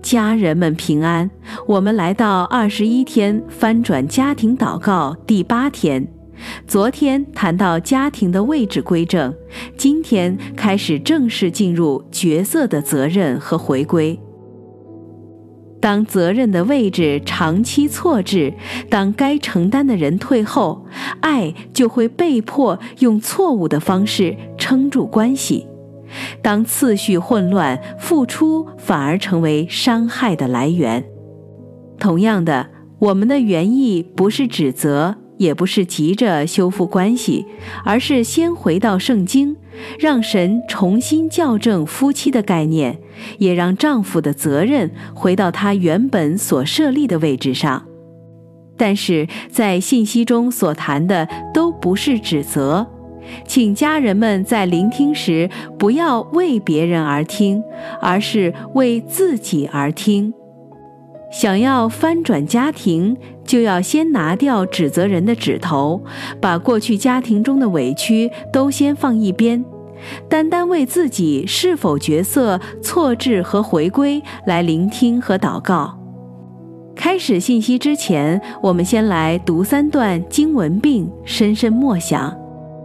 家人们平安。我们来到21天翻转家庭祷告第8天。昨天谈到家庭的位置归正，今天开始正式进入角色的责任和回归。当责任的位置长期错置，当该承担的人退后，爱就会被迫用错误的方式撑住关系。当次序混乱，付出反而成为伤害的来源。同样的，我们的原意不是指责，也不是急着修复关系，而是先回到圣经，让神重新校正夫妻的概念，也让丈夫的责任回到他原本所设立的位置上。但是在信息中所谈的都不是指责，请家人们在聆听时不要为别人而听，而是为自己而听。想要翻转家庭，就要先拿掉指责人的指头，把过去家庭中的委屈都先放一边，单单为自己是否角色错置和回归来聆听和祷告。开始信息之前，我们先来读3段经文并深深默想。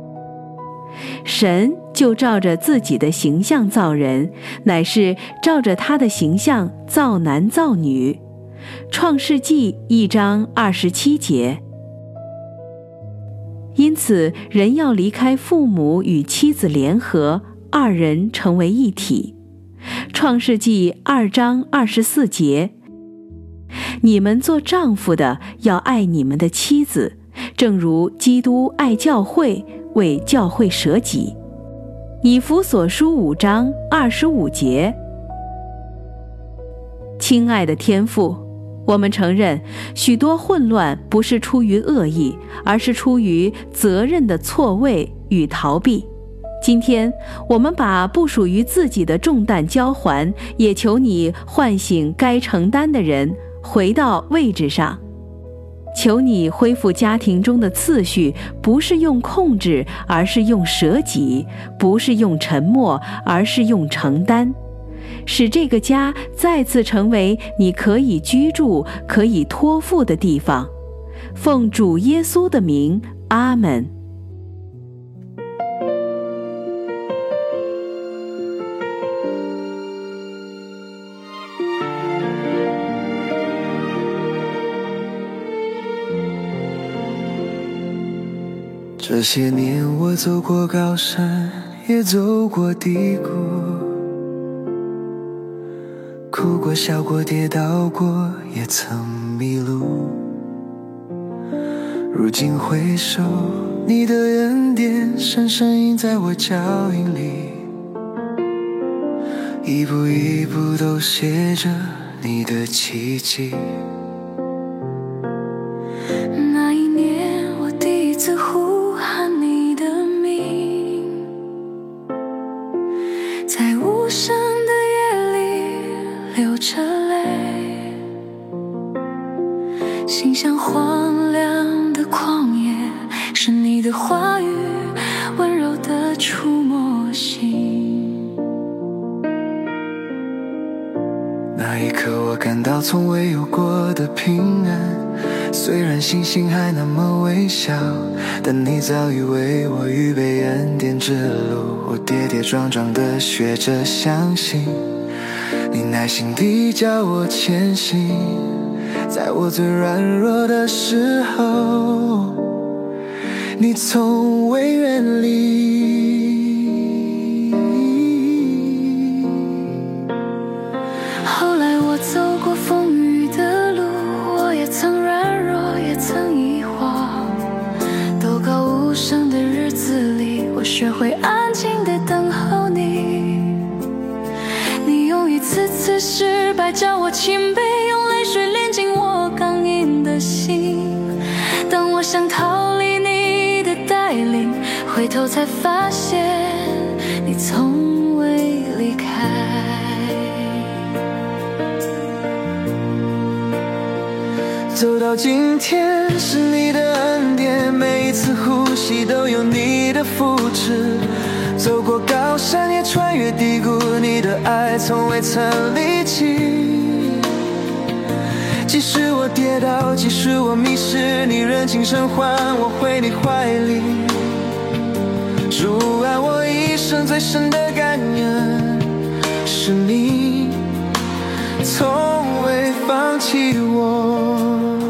神就照着自己的形象造人，乃是照着他的形象造男造女。创世纪1章27节。因此，人要离开父母与妻子联合，2人成为一体。创世纪2章24节。你们做丈夫的要爱你们的妻子，正如基督爱教会，为教会舍己。以弗所书5章25节。亲爱的天父，我们承认许多混乱不是出于恶意，而是出于责任的错位与逃避。今天我们把不属于自己的重担交还，也求你唤醒该承担的人回到位置上。求你恢复家庭中的次序，不是用控制，而是用舍己；不是用沉默，而是用承担，使这个家再次成为你可以居住、可以托付的地方。奉主耶稣的名，阿们。 这些年我走过高山，也走过低谷，哭过笑过跌倒过，也曾迷路。如今回首，你的恩典深深印在我脚印里，一步一步都写着你的奇迹。 那一年我第一次呼喊你的名，在无声的夜里流着泪，心像荒凉的旷野，是你的话语温柔的触摸心。 那一刻我感到从未有过的平安，虽然星星还那么微小，但你早已为我预备恩典之路。我跌跌撞撞地学着相信，你耐心地教我前行，在我最软弱的时候，你从未远离。 后来我走过风雨的路，我也曾软弱，也曾疑惑，祷告无声的日子里，我学会安静地等候你。你用一次次失败教我谦卑，用泪水炼净我刚硬的心。当我想逃离你的带领，回头才发现你从未离开。 走到今天是你的恩典，每一次呼吸都有你的扶持，走过高山也穿越低谷，你的爱从未曾离弃。 即使我跌倒，即使我迷失，你人情生还我回你怀里。主啊，我一生最深的感恩是你从未放弃我。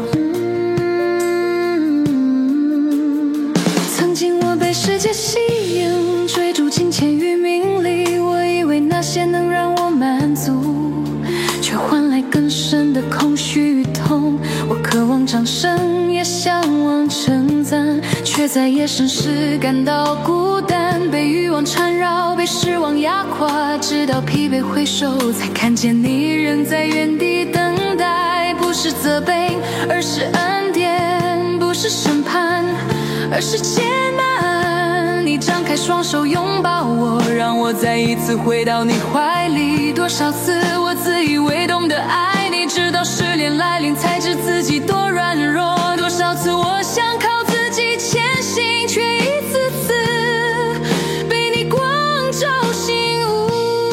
曾经我被世界吸引，追逐金钱与名利，我以为那些能让我满足，却换来更深的空虚与痛。我渴望掌声，也向往称赞，却在夜深时感到孤单，被欲望缠绕，被失望压垮，直到疲惫回首，才看见你仍在原地等待。不是责备，而是恩典；不是审判，而是接纳。你张开双手拥抱我，让我再一次回到你怀里。多少次我自以为懂得爱你，直到失恋来临才知自己多软弱。多少次我想靠自己前行，却一次次被你光照醒悟。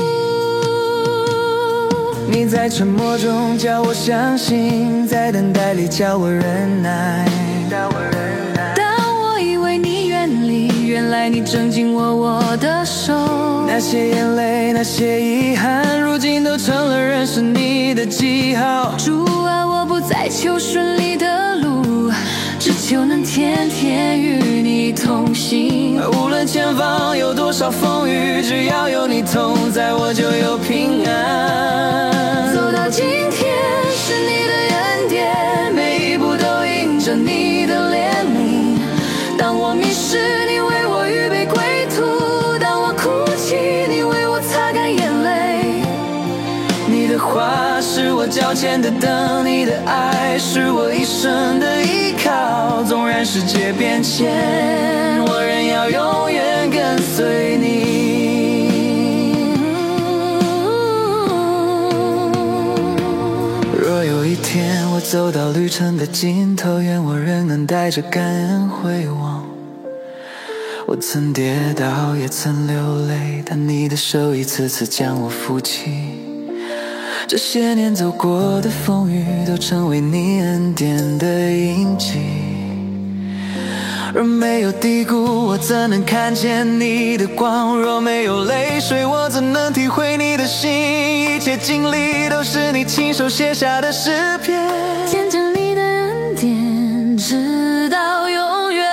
你在沉默中叫我相信，在等待里教我忍耐。 当我以为你远离，原来你正紧握的手。 那些眼泪，那些遗憾，如今都成了认识你的记号。 主啊，我不再求顺利的路，只求能天天与你同行。 无论前方有多少风雨，只要有你同在，我就有平安。 走到今天是你的恩典，每一步都印着你的怜悯。当我迷失，你为我预备归途；当我哭泣，你为我擦干眼泪。 你的话是我脚前的灯，你的爱是我一生的依靠。纵然世界变迁，我仍要永远跟随你。若有一天我走到旅程的尽头，愿我仍能带着感恩回望。我曾跌倒，也曾流泪，但你的手一次次将我扶起。这些年走过的风雨，都成为你恩典的印记。若没有低谷，我怎能看见你的光？若没有泪水，我怎能体会你的心？一切经历都是你亲手写下的诗篇， 见证你的恩典，直到永远。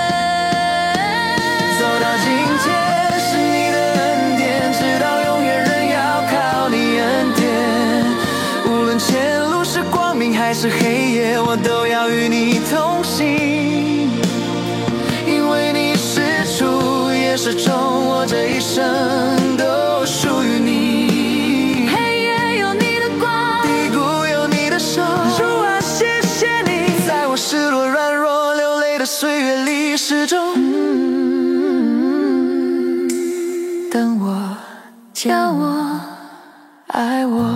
走到今天是你的恩典，直到永远仍要靠你恩典。无论前路是光明还是黑夜，我都要与你同行。因为你是主，也是终，我这一生都属于你。 黑夜有你的光， 低谷有你的手。主啊，谢谢你，在我失落、软弱、流泪的岁月里，始终等我，教我，爱我。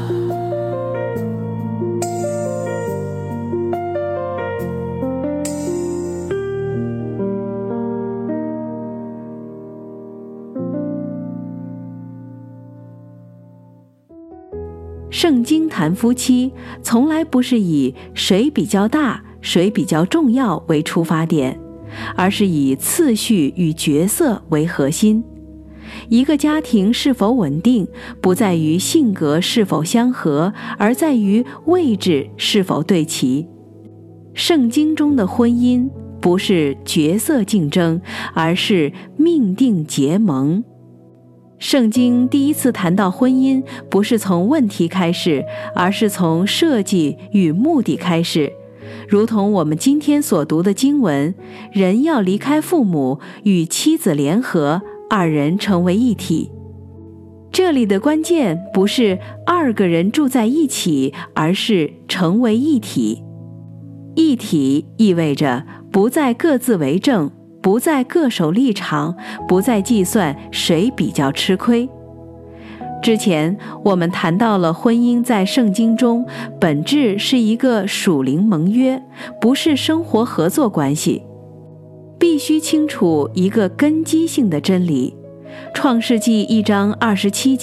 圣经谈夫妻，从来不是以谁比较大、谁比较重要为出发点，而是以次序与角色为核心。一个家庭是否稳定，不在于性格是否相合，而在于位置是否对齐。圣经中的婚姻不是角色竞争，而是命定结盟。圣经第一次谈到婚姻，不是从问题开始，而是从设计与目的开始。如同我们今天所读的经文，人要离开父母，与妻子联合，二人成为一体。这里的关键不是2个人住在一起，而是成为一体。一体意味着不再各自为政，不再各守立场，不再计算谁比较吃亏。之前我们谈到了婚姻在圣经中本质是一个属灵盟约，不是生活合作关系。必须清楚一个根基性的真理。创世纪1章27节，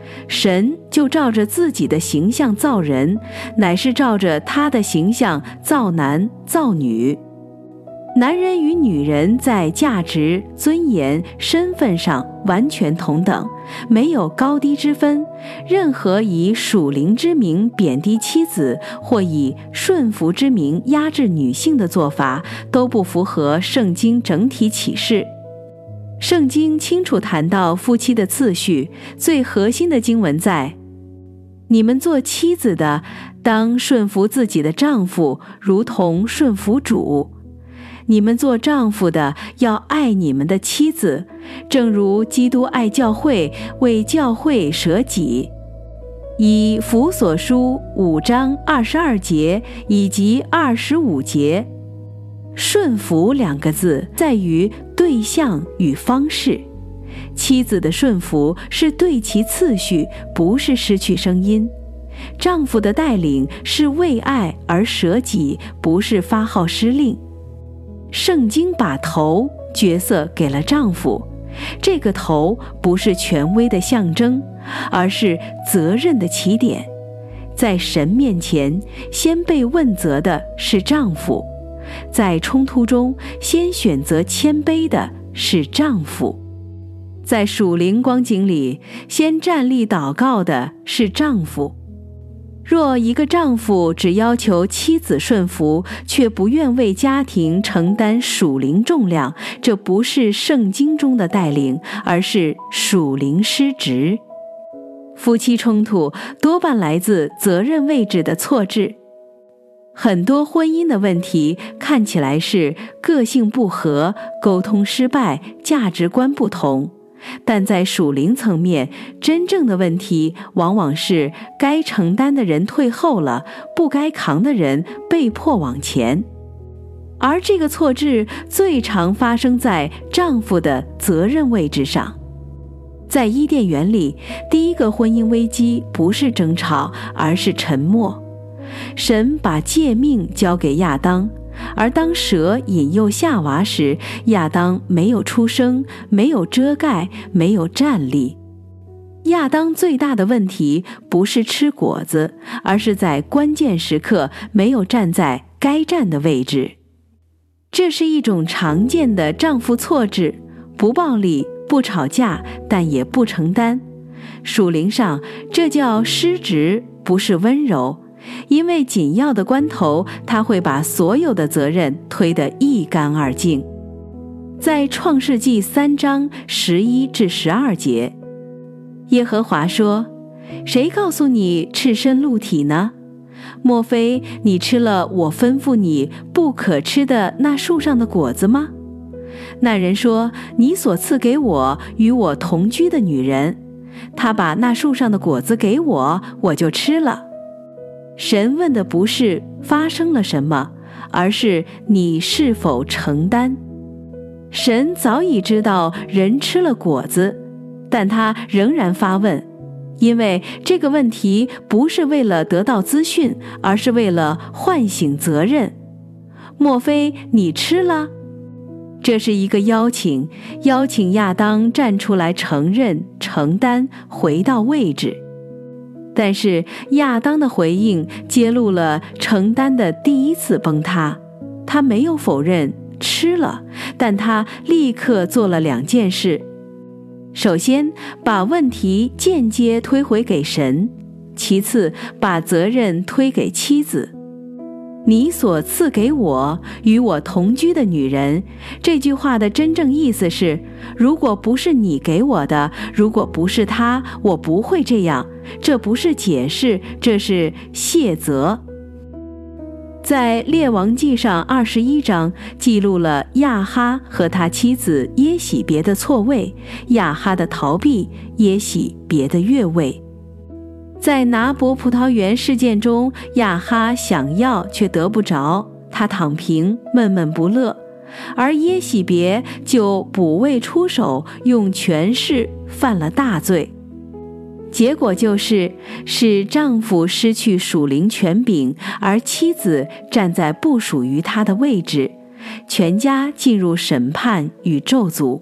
神就照着自己的形象造人，乃是照着他的形象造男造女。男人与女人在价值、尊严、身份上完全同等，没有高低之分。任何以属灵之名贬低妻子，或以顺服之名压制女性的做法，都不符合圣经整体启示。圣经清楚谈到夫妻的次序，最核心的经文在：你们做妻子的，当顺服自己的丈夫，如同顺服主。你们做丈夫的，要爱你们的妻子，正如基督爱教会，为教会舍己。以弗所书5章22节以及25节，顺服2个字在于对象与方式。妻子的顺服是对其次序，不是失去声音。丈夫的带领是为爱而舍己，不是发号施令。圣经把头角色给了丈夫，这个头不是权威的象征，而是责任的起点。在神面前，先被问责的是丈夫；在冲突中，先选择谦卑的是丈夫；在属灵光景里，先站立祷告的是丈夫。若一个丈夫只要求妻子顺服，却不愿为家庭承担属灵重量，这不是圣经中的带领，而是属灵失职。夫妻冲突多半来自责任位置的错置。很多婚姻的问题看起来是个性不合、沟通失败、价值观不同，但在属灵层面，真正的问题往往是该承担的人退后了，不该扛的人被迫往前。而这个错置最常发生在丈夫的责任位置上。在伊甸园里，第一个婚姻危机不是争吵，而是沉默。神把诫命交给亚当，而当蛇引诱夏娃时，亚当没有出声，没有遮盖，没有站立。亚当最大的问题不是吃果子，而是在关键时刻没有站在该站的位置。这是一种常见的丈夫错置，不暴力，不吵架，但也不承担。属灵上，这叫失职，不是温柔。因为紧要的关头，他会把所有的责任推得一干二净。在创世纪3章11至12节，耶和华说：谁告诉你赤身露体呢？莫非你吃了我吩咐你不可吃的那树上的果子吗？那人说：你所赐给我与我同居的女人，她把那树上的果子给我，我就吃了。神问的不是发生了什么，而是你是否承担。神早已知道人吃了果子，但他仍然发问，因为这个问题不是为了得到资讯，而是为了唤醒责任。莫非你吃了？这是一个邀请亚当站出来承认、承担，回到位置。但是亚当的回应揭露了承担的第一次崩塌。他没有否认吃了，但他立刻做了2件事。首先，把问题间接推回给神；其次，把责任推给妻子。你所赐给我与我同居的女人，这句话的真正意思是，如果不是你给我的，如果不是她，我不会这样。这不是解释，这是卸责。在列王纪上21章记录了亚哈和他妻子耶洗别的错位，亚哈的逃避，耶洗别的越位。在拿伯葡萄园事件中，亚哈想要却得不着，他躺平闷闷不乐，而耶洗别就补位出手，用权势犯了大罪。结果就是使丈夫失去属灵权柄，而妻子站在不属于他的位置，全家进入审判与咒诅。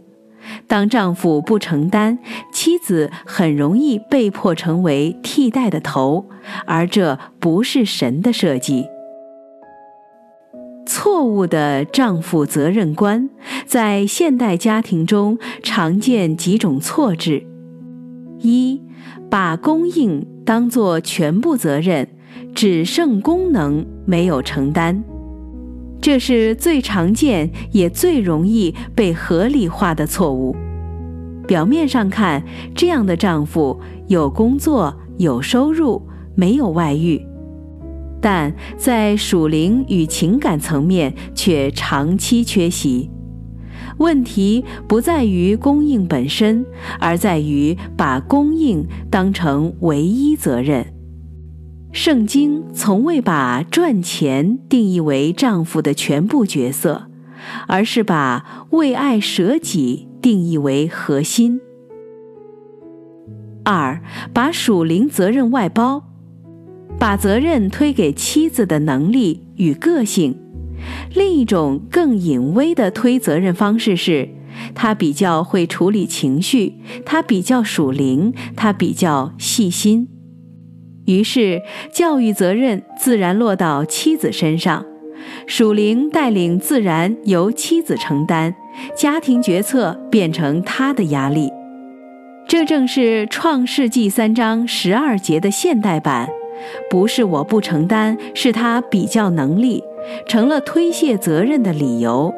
当丈夫不承担，妻子很容易被迫成为替代的头，而这不是神的设计。错误的丈夫责任观，在现代家庭中常见几种错置：一，把供应当作全部责任，只剩功能没有承担。这是最常见也最容易被合理化的错误。表面上看，这样的丈夫有工作、有收入，没有外遇，但在属灵与情感层面却长期缺席。问题不在于供应本身，而在于把供应当成唯一责任。圣经从未把赚钱定义为丈夫的全部角色，而是把为爱舍己定义为核心。二，把属灵责任外包，把责任推给妻子的能力与个性。另一种更隐微的推责任方式是，他比较会处理情绪，他比较属灵，他比较细心。于是教育责任自然落到妻子身上，属灵带领自然由妻子承担，家庭决策变成他的压力。这正是创世纪3章12节的现代版，不是我不承担，是他比较能力，成了推卸责任的理由。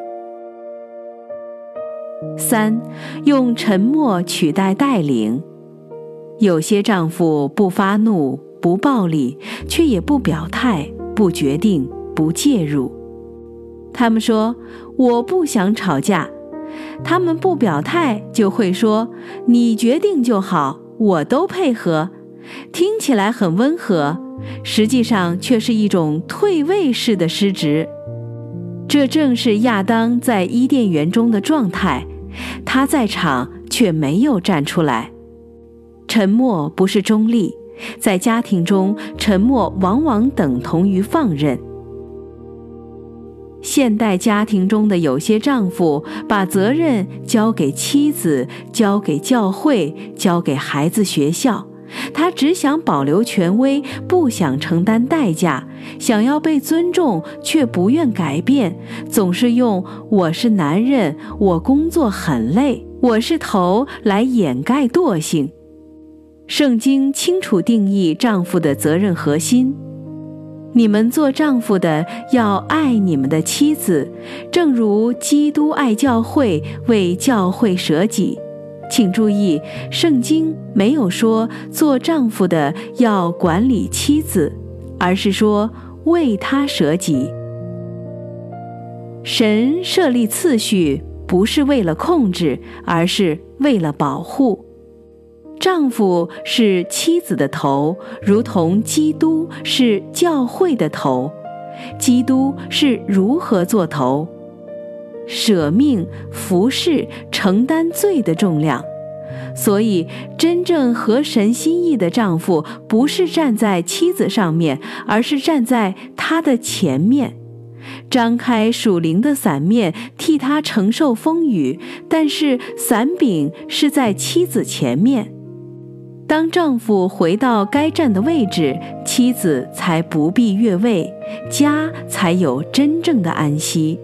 三，用沉默取代带领。有些丈夫不发怒，不暴力，却也不表态，不决定，不介入。他们说，我不想吵架。他们不表态，就会说，你决定就好，我都配合。听起来很温和，实际上却是一种退位式的失职。这正是亚当在伊甸园中的状态，他在场却没有站出来。沉默不是中立，在家庭中，沉默往往等同于放任。现代家庭中的有些丈夫把责任交给妻子，交给教会，交给孩子学校，他只想保留权威，不想承担代价，想要被尊重，却不愿改变，总是用我是男人，我工作很累，我是头来掩盖惰性。圣经清楚定义丈夫的责任核心，你们做丈夫的要爱你们的妻子，正如基督爱教会，为教会舍己。请注意，圣经没有说做丈夫的要管理妻子，而是说为她舍己。神设立次序，不是为了控制，而是为了保护。丈夫是妻子的头，如同基督是教会的头。基督是如何做头？舍命、服侍、承担罪的重量。所以真正合神心意的丈夫，不是站在妻子上面，而是站在她的前面，张开属灵的伞面，替她承受风雨，但是伞柄是在妻子前面。当丈夫回到该站的位置，妻子才不必越位，家才有真正的安息。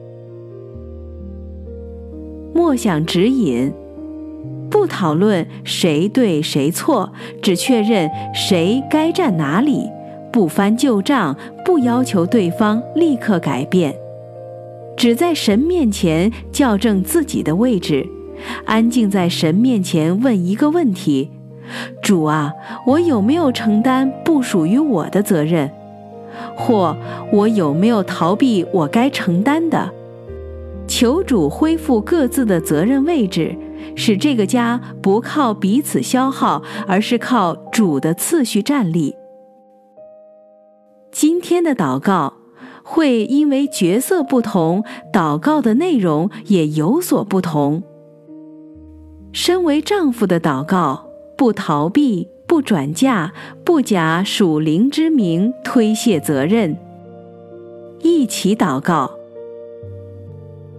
默想指引，不讨论谁对谁错，只确认谁该站哪里，不翻旧账，不要求对方立刻改变，只在神面前校正自己的位置，安静在神面前问一个问题：主啊，我有没有承担不属于我的责任？或我有没有逃避我该承担的？求主恢复各自的责任位置，使这个家不靠彼此消耗，而是靠主的次序站立。今天的祷告会因为角色不同，祷告的内容也有所不同。身为丈夫的祷告，不逃避，不转嫁，不假属灵之名推卸责任。一起祷告。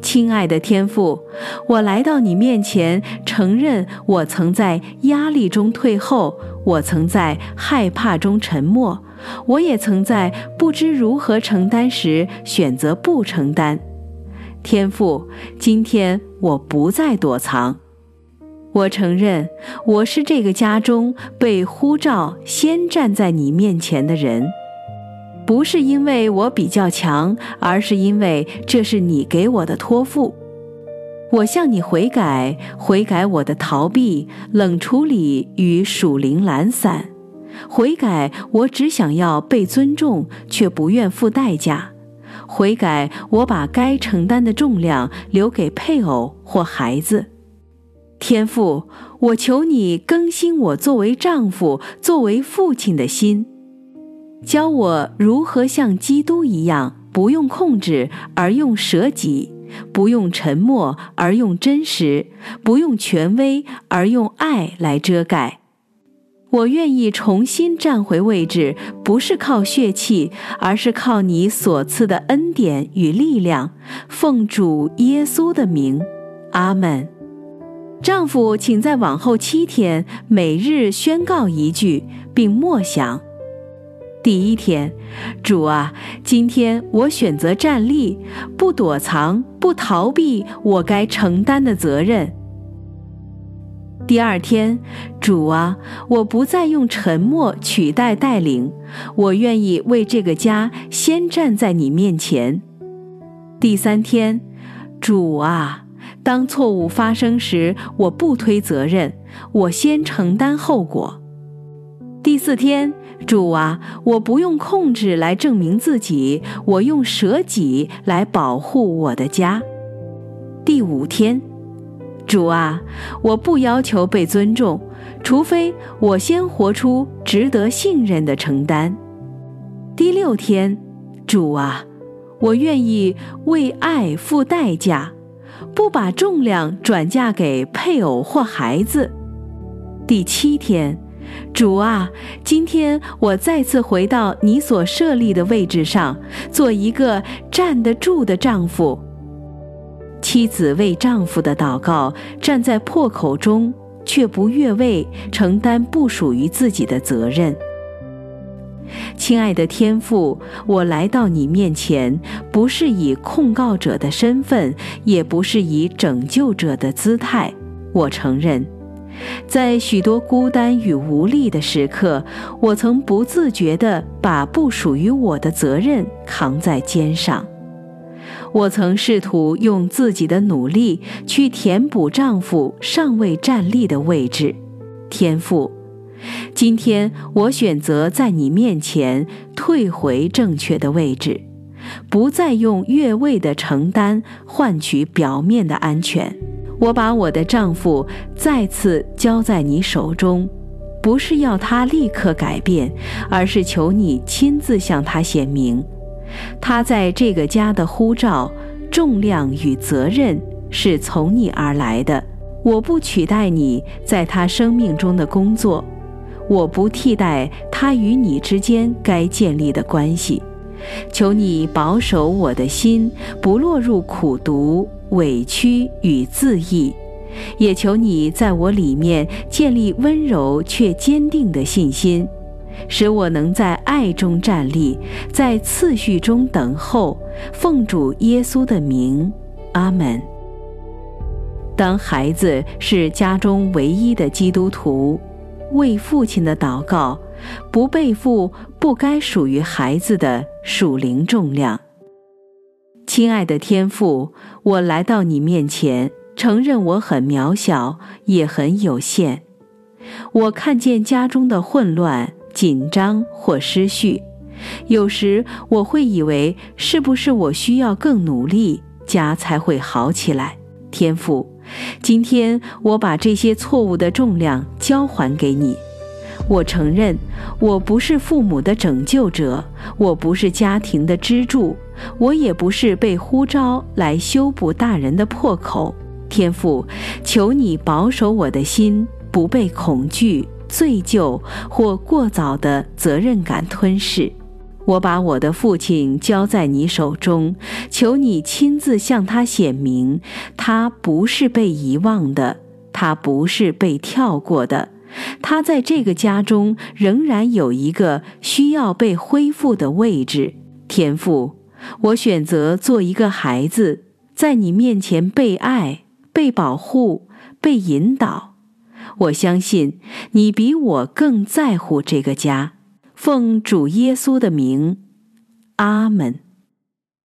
亲爱的天父，我来到你面前，承认我曾在压力中退后，我曾在害怕中沉默，我也曾在不知如何承担时选择不承担。天父，今天我不再躲藏，我承认我是这个家中被呼召先站在你面前的人，不是因为我比较强，而是因为这是你给我的托付。我向你悔改，悔改我的逃避、冷处理与属灵懒散，悔改我只想要被尊重，却不愿付代价，悔改我把该承担的重量留给配偶或孩子。天父，我求你更新我作为丈夫、作为父亲的心，教我如何像基督一样，不用控制而用舍己，不用沉默而用真实，不用权威而用爱来遮盖。我愿意重新站回位置，不是靠血气，而是靠你所赐的恩典与力量，奉主耶稣的名，阿们。丈夫请在往后7天每日宣告一句，并默想。第1天，主啊，今天我选择站立，不躲藏，不逃避我该承担的责任。第2天，主啊，我不再用沉默取代带领，我愿意为这个家先站在你面前。第3天，主啊，当错误发生时，我不推责任，我先承担后果。第4天，主啊，我不用控制来证明自己，我用舍己来保护我的家。第5天，主啊，我不要求被尊重，除非我先活出值得信任的承担。第6天，主啊，我愿意为爱付代价，不把重量转嫁给配偶或孩子。第7天，主啊，今天我再次回到你所设立的位置上，做一个站得住的丈夫。妻子为丈夫的祷告，站在破口中，却不越位承担不属于自己的责任。亲爱的天父，我来到你面前，不是以控告者的身份，也不是以拯救者的姿态。我承认，在许多孤单与无力的时刻，我曾不自觉地把不属于我的责任扛在肩上。我曾试图用自己的努力去填补丈夫尚未站立的位置。天父，今天我选择在你面前退回正确的位置，不再用越位的承担换取表面的安全。我把我的丈夫再次交在你手中，不是要他立刻改变，而是求你亲自向他显明，他在这个家的呼召、重量与责任是从你而来的。我不取代你在他生命中的工作，我不替代他与你之间该建立的关系。求你保守我的心，不落入苦毒、委屈与自义，也求你在我里面建立温柔却坚定的信心，使我能在爱中站立，在次序中等候。奉主耶稣的名，阿们。当孩子是家中唯一的基督徒，为父亲的祷告，不背负不该属于孩子的属灵重量。亲爱的天父，我来到你面前，承认我很渺小，也很有限。我看见家中的混乱、紧张或失序，有时我会以为是不是我需要更努力，家才会好起来。天父，今天我把这些错误的重量交还给你。我承认我不是父母的拯救者，我不是家庭的支柱，我也不是被呼召来修补大人的破口。天父，求你保守我的心，不被恐惧、罪疚或过早的责任感吞噬。 我把我的父亲交在你手中，求你亲自向他显明，他不是被遗忘的，他不是被跳过的，他在这个家中仍然有一个需要被恢复的位置。天父，我选择做一个孩子，在你面前被爱、被保护、被引导。我相信你比我更在乎这个家。奉主耶稣的名，阿们。